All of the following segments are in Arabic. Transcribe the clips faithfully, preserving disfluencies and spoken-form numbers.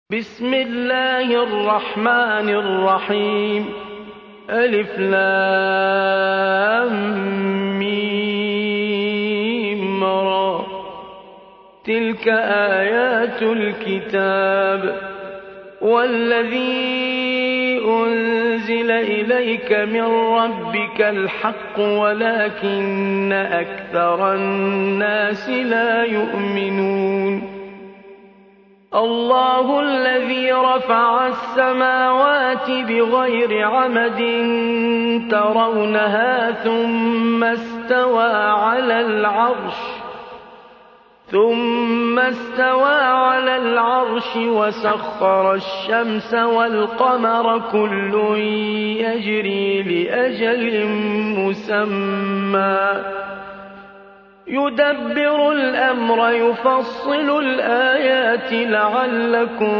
بسم الله الرحمن الرحيم ألف لام ميم را تلك آيات الكتاب والذي أنزل إليك من ربك الحق ولكن أكثر الناس لا يؤمنون الله الذي رفع السماوات بغير عمد ترونها ثم استوى على العرش ثم استوى على العرش وسخر الشمس والقمر كل يجري لأجل مسمى يدبر الأمر يفصل الآيات لعلكم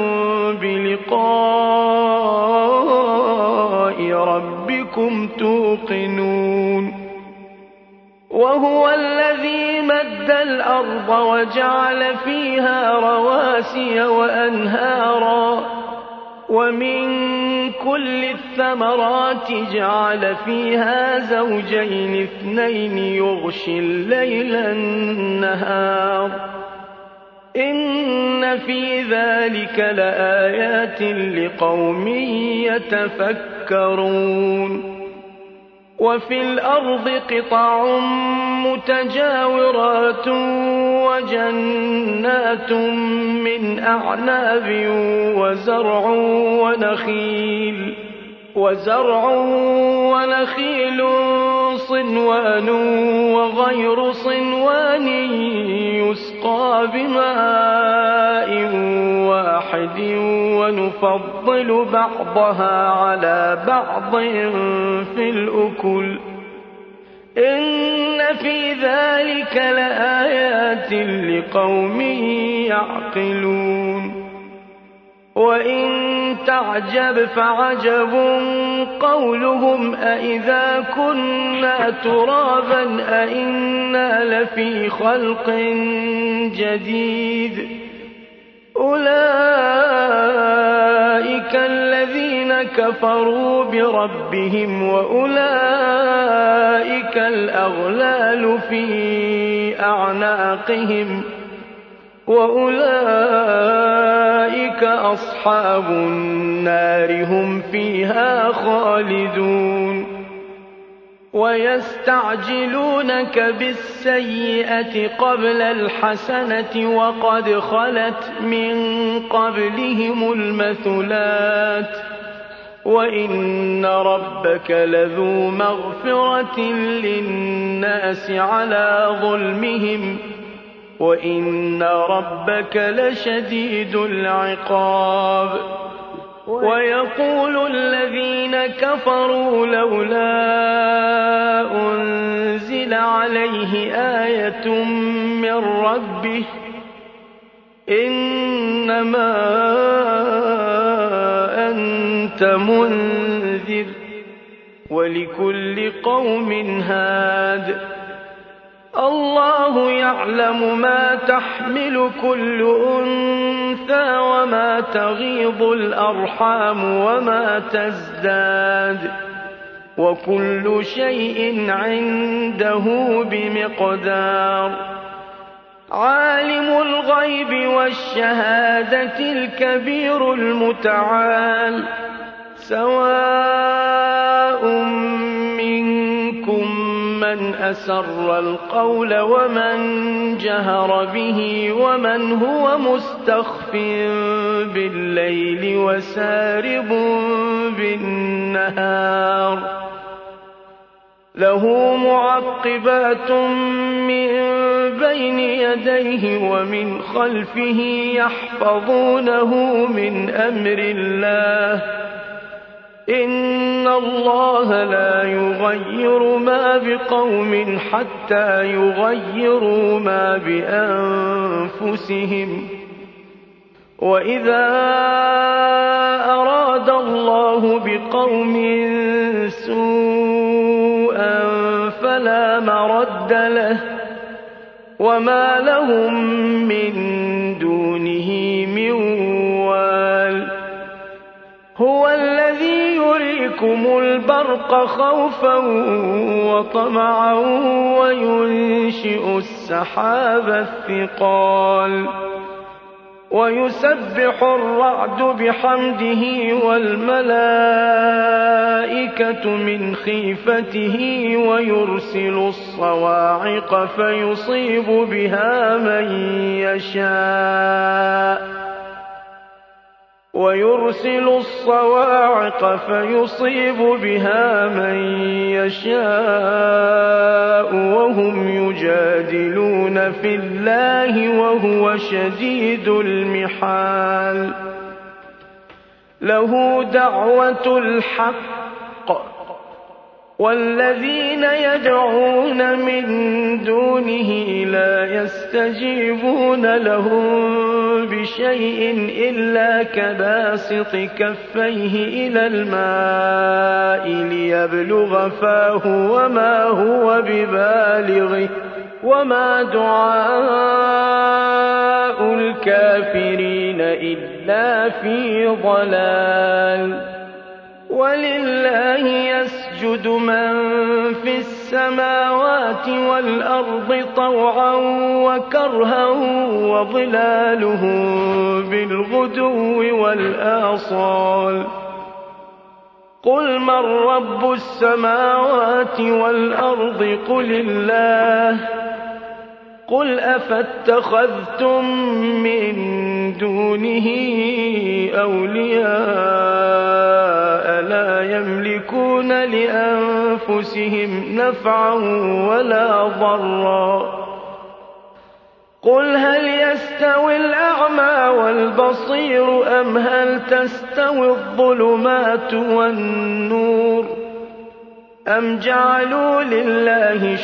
بلقاء ربكم توقنون وهو الذي مد الأرض وجعل فيها رواسي وأنهارا ومن كل الثمرات جعل فيها زوجين اثنين يغشي الليل النهار إن في ذلك لآيات لقوم يتفكرون وفي الأرض قطع متجاورات وجنات من أعناب وزرع ونخيل وزرع ونخيل صنوان وغير صنوان يسقى بماء واحد ونفضل بعضها على بعض في الأكل إن في ذلك لآيات لقوم يعقلون وإن تعجب فعجب قولهم أإذا كنا ترابا أإنا لفي خلق جديد أولئك الذين كفروا بربهم وأولئك الأغلال في أعناقهم وأولئك أصحاب النار هم فيها خالدون ويستعجلونك بالسيئة قبل الحسنة وقد خلت من قبلهم المثلات وإن ربك لذو مغفرة للناس على ظلمهم وإن ربك لشديد العقاب ويقول الذين كفروا لولا أنزل عليه آية من ربه إنما أنت منذر ولكل قوم هاد الله يعلم ما تحمل كل أنثى وما تغيض الأرحام وما تزداد وكل شيء عنده بمقدار عالم الغيب والشهادة الكبير المتعال سواء منكم من أسر القول ومن جهر به ومن هو مستخف بالليل وسارب بالنهار له معقبات من بين يديه ومن خلفه يحفظونه من أمر الله إن الله لا يغير ما بقوم حتى يغيروا ما بأنفسهم وإذا أراد الله بقوم سوءا فلا مرد له وما لهم من دونه من وال يُرِيكُمُ الْبَرْقَ خَوْفًا وَطَمَعًا وَيُنشِئُ السَّحَابَ الثِّقَالَ وَيُسَبِّحُ الرَّعْدُ بِحَمْدِهِ وَالْمَلَائِكَةُ مِنْ خِيفَتِهِ وَيُرْسِلُ الصَّوَاعِقَ فَيُصِيبُ بِهَا مَن يَشَاءُ وَيُرْسِلُ الصَّوَاعِقَ فَيُصِيبُ بِهَا مَن يَشَاءُ وَهُمْ يُجَادِلُونَ فِي اللَّهِ وَهُوَ شَدِيدُ الْمِحَالِ لَهُ دَعْوَةُ الْحَقِّ وَالَّذِينَ يَدْعُونَ مِن دُونِهِ لَا يَسْتَجِيبُونَ لَهُم بِشَيْءٍ إِلَّا كَبَاسِطِ كَفَّيْهِ إِلَى الْمَاءِ لِيَبْلُغَ فَاهُ وَمَا هُوَ بِبَالِغِهِ وَمَا دُعَاءُ الْكَافِرِينَ إِلَّا فِي ضَلَالٍ وَلِلَّهِ يَسْجُدُ مَن فِي السَّمَاوَاتِ وَالْأَرْضِ طَوْعًا وَكَرْهًا وَظِلَالُهُم بِالْغُدُوِّ وَالْآصَالِ قُلْ مَن رَّبُّ السَّمَاوَاتِ وَالْأَرْضِ قُلِ اللَّهُ قُلْ أَفَاتَّخَذْتُم مِّن دُونِهِ أَوْلِيَاءَ لَا يَمْلِكُونَ لِأَنفُسِهِمْ نَفْعًا وَلَا ضَرًّا قُلْ هَلْ يَسْتَوِي الْأَعْمَىٰ وَالْبَصِيرُ أَمْ هَلْ تَسْتَوِي الظُّلُمَاتُ وَالنُّورُ أَمْ جَعَلُوا لِلَّهِ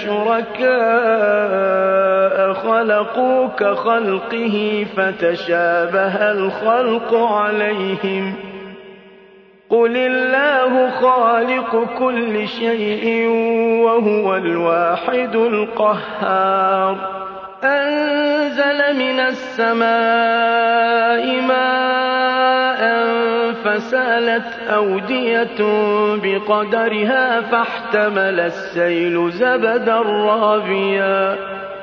شُرَكَاءَ خَلَقُوا كَخَلْقِهِ فَتَشَابَهَ الْخَلْقُ عَلَيْهِمْ ۚ قُلِ اللَّهُ خَالِقُ كُلِّ شَيْءٍ وَهُوَ الْوَاحِدُ الْقَهَّارُ أَنزَلَ مِنَ السَّمَاءِ مَاءً فَسَالَتْ أَوْدِيَةٌ بِقَدَرِهَا فَاحْتَمَلَ السَّيْلُ زَبَدًا رَّابِيًا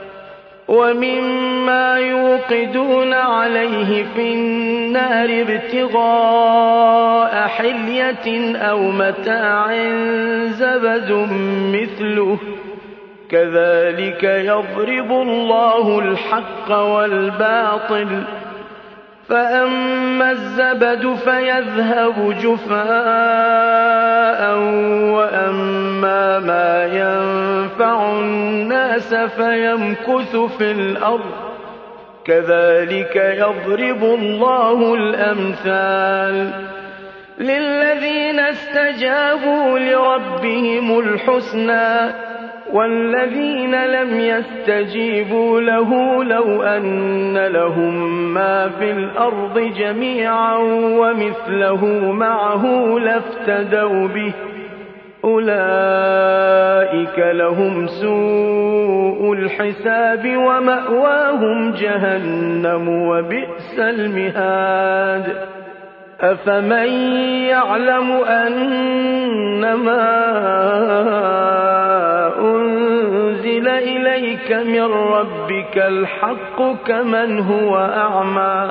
وَمِمَّا يُوقِدُونَ عَلَيْهِ فِي النَّارِ ابْتِغَاءَ حِلْيَةٍ أَوْ مَتَاعٍ زَبَدٌ مِّثْلُهُ ۚ كَذَٰلِكَ يَضْرِبُ اللَّهُ الْحَقَّ وَالْبَاطِلَ ۚ فَأَمَّا الزَّبَدُ فَيَذْهَبُ جُفَاءً وَأَمَّا مَا يَنفَعُ النَّاسَ فَيَمْكُثُ فِي الْأَرْضِ ۚ كَذَٰلِكَ يَضْرِبُ اللَّهُ الْأَمْثَالَ لِلَّذِينَ اسْتَجَابُوا لِرَبِّهِمُ الْحُسْنَىٰ ۚ وَالَّذِينَ لَمْ يَسْتَجِيبُوا لَهُ لَوْ أَنَّ لَهُم مَّا فِي الْأَرْضِ جَمِيعًا وَمِثْلَهُ مَعَهُ لَافْتَدَوْا بِهِ ۚ أُولَٰئِكَ لَهُمْ سُوءُ الْحِسَابِ وَمَأْوَاهُمْ جَهَنَّمُ ۖ وَبِئْسَ الْمِهَادُ أَفَمَن يَعْلَمُ أَنَّمَا أُنزِلَ إِلَيْكَ مِن رَّبِّكَ الْحَقُّ كَمَنْ هُوَ أَعْمَىٰ ۚ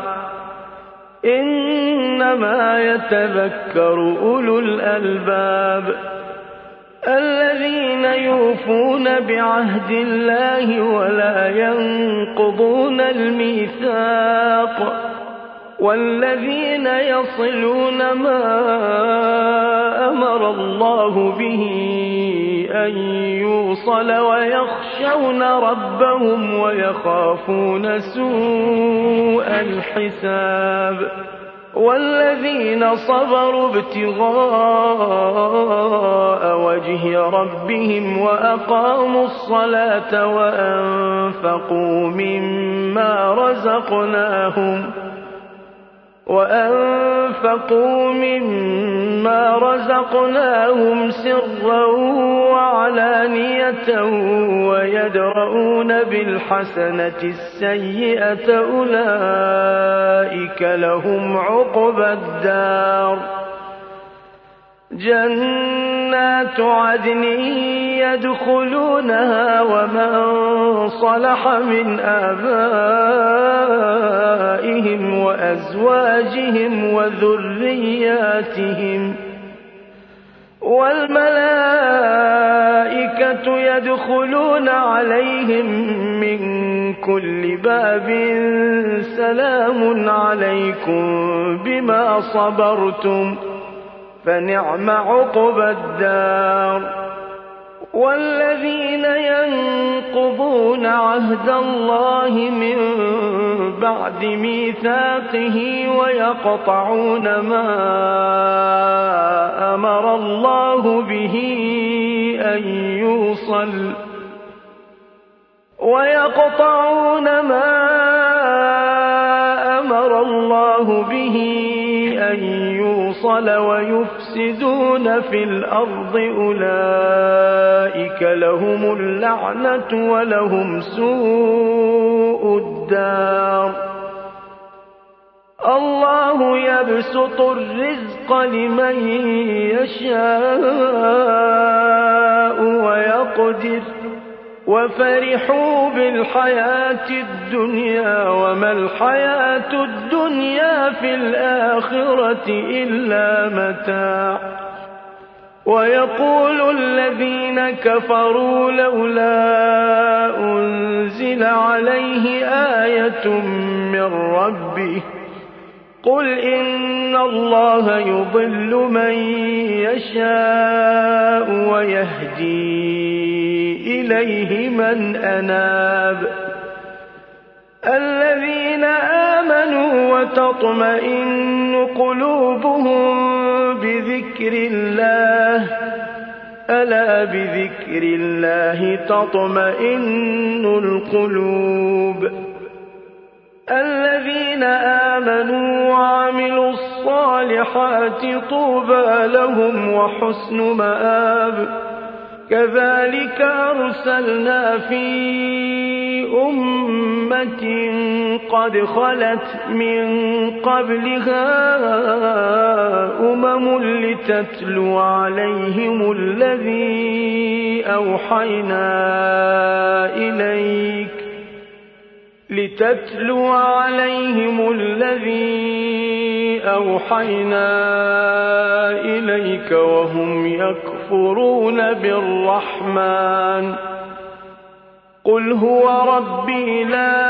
إِنَّمَا يَتَذَكَّرُ أُولُو الْأَلْبَابِ الَّذِينَ يُوفُونَ بِعَهْدِ اللَّهِ وَلَا يَنقُضُونَ الْمِيثَاقَ وَالَّذِينَ يَصِلُونَ مَا أَمَرَ اللَّهُ بِهِ أَن يُوصَلَ وَيَخْشَوْنَ رَبَّهُمْ وَيَخَافُونَ سُوءَ الْحِسَابِ وَالَّذِينَ صَبَرُوا ابْتِغَاءَ وَجْهِ رَبِّهِمْ وَأَقَامُوا الصَّلَاةَ وَأَنفَقُوا مِمَّا رَزَقْنَاهُمْ وَأَنفَقُوا مِمَّا رَزَقْنَاهُمْ سِرًّا وَعَلَانِيَةً وَيَدْرَءُونَ بِالْحَسَنَةِ السَّيِّئَةَ أُولَٰئِكَ لَهُمْ عُقْبَى الدَّارِ جنات عدن يدخلونها ومن صلح من آبائهم وأزواجهم وذرياتهم والملائكة يدخلون عليهم من كل باب سلام عليكم بما صبرتم فنعم عقبى الدار والذين ينقضون عهد الله من بعد ميثاقه ويقطعون ما أمر الله به أن يوصل ويقطعون ما أمر الله به أن يوصل ويفسدون في الأرض أولئك لهم اللعنة ولهم سوء الدار الله يبسط الرزق لمن يشاء ويقدر وفرحوا بالحياة الدنيا وما الحياة الدنيا في الآخرة إلا متاع ويقول الذين كفروا لولا أنزل عليه آية من ربه قل إن الله يضل من يشاء ويهدي إليه من أناب الذين آمنوا وتطمئن قلوبهم بذكر الله ألا بذكر الله تطمئن القلوب الذين آمنوا وعملوا الصالحات طوبى لهم وحسن مآب كذلك أرسلنا في أمة قد خلت من قبلها أمم لتتلو عليهم الذي أوحينا إليك لتتلو عليهم الذي أوحينا إليك وهم يكفرون بالرحمن قل هو ربي لا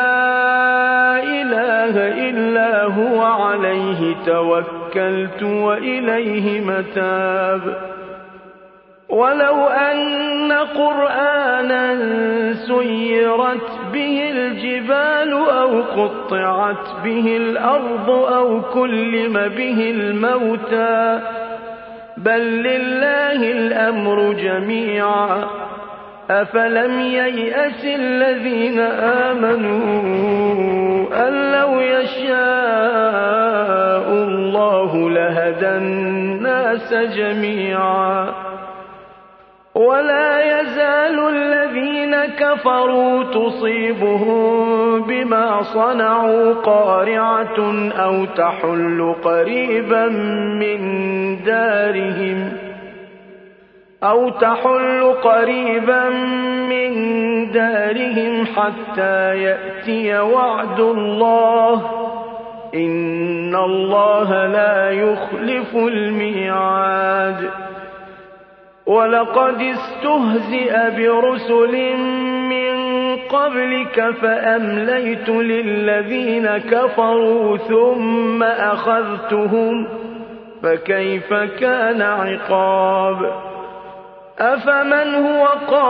إله إلا هو عليه توكلت وإليه متاب ولو أن قرآنا سيرت به الجبال أو قطعت به الأرض أو كلم به الموتى بل لله الأمر جميعا أفلم ييأس الذين آمنوا أن لو يشاء الله لهدى الناس جميعا ولا يزال الذين كفروا تصيبهم بما صنعوا قارعة أو تحل قريبا من دارهم أو تحل قريبا من دارهم حتى يأتي وعد الله إن الله لا يخلف الميعاد ولقد استهزئ برسل من قبلك فأمليت للذين كفروا ثم أخذتهم فكيف كان عقاب أفمن هو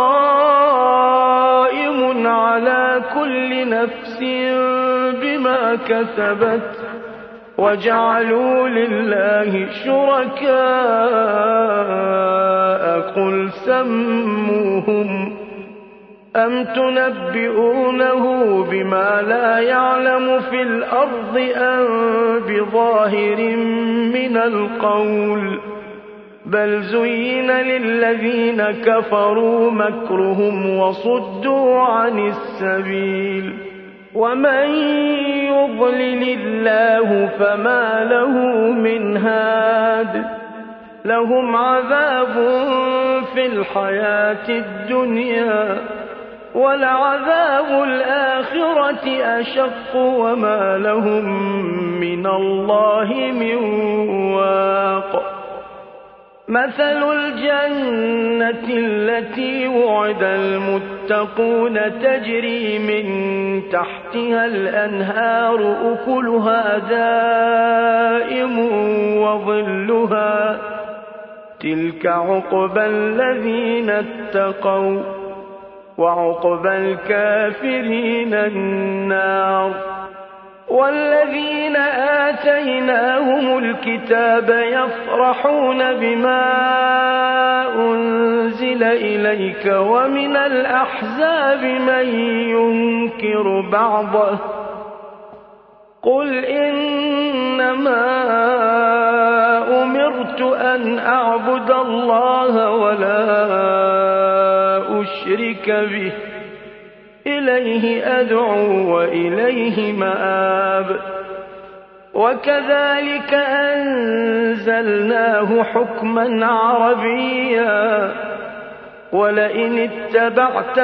قائم على كل نفس بما كسبت وجعلوا لله شركاء قل سموهم أم تنبئونه بما لا يعلم في الأرض أم بظاهر من القول بل زين للذين كفروا مكرهم وصدوا عن السبيل ومن يضلل الله فما له من هاد لهم عذاب في الحياة الدنيا ولعذاب الآخرة أشق وما لهم من الله من واق مثل الجنة التي وعد المتقون تجري من تحتها الأنهار أكلها دائم وظلها تلك عقبى الذين اتقوا وعقبى الكافرين النار والذين آتيناهم الكتاب يفرحون بما أنزل إليك ومن الأحزاب من ينكر بعضه قل إنما أمرت أن أعبد الله ولا أشرك به إليه أدعو وإليه مآب وكذلك أنزلناه حكما عربيا ولئن اتبعت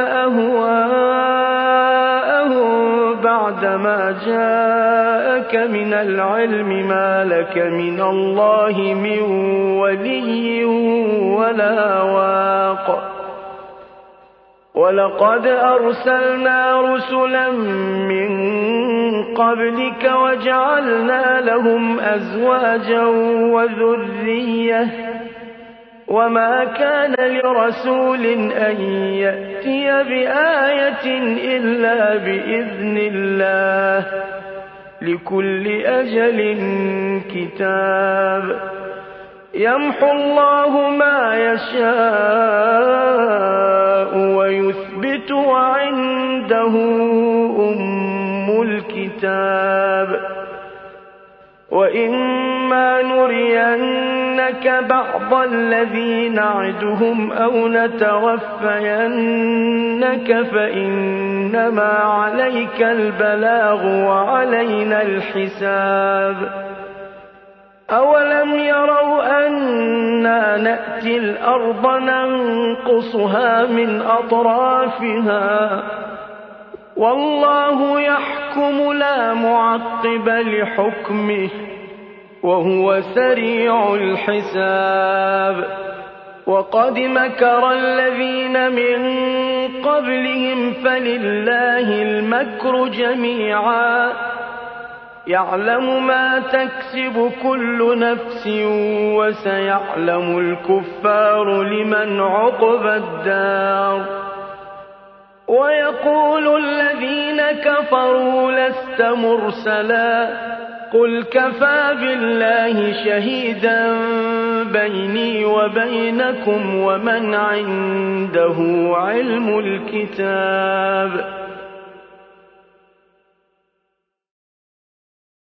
أهواءهم بعدما جاءك من العلم ما لك من الله من ولي ولا واق ولقد أرسلنا رسلا من قبلك وجعلنا لهم أزواجا وذرية وما كان لرسول أن يأتي بآية إلا بإذن الله لكل أجل كتاب يمحو الله ما يشاء ويثبت وعنده أم الكتاب وإما نرينك بعض الذي نعدهم أو نتوفينك فإنما عليك البلاغ وعلينا الحساب أولم يروا أنا نأتي الأرض ننقصها من أطرافها والله يحكم لا معقب لحكمه وهو سريع الحساب وقد مكر الذين من قبلهم فلله المكر جميعا يعلم ما تكسب كل نفس وسيعلم الكفار لمن عقبى الدار ويقول الذين كفروا لست مرسلا قل كفى بالله شهيدا بيني وبينكم ومن عنده علم الكتاب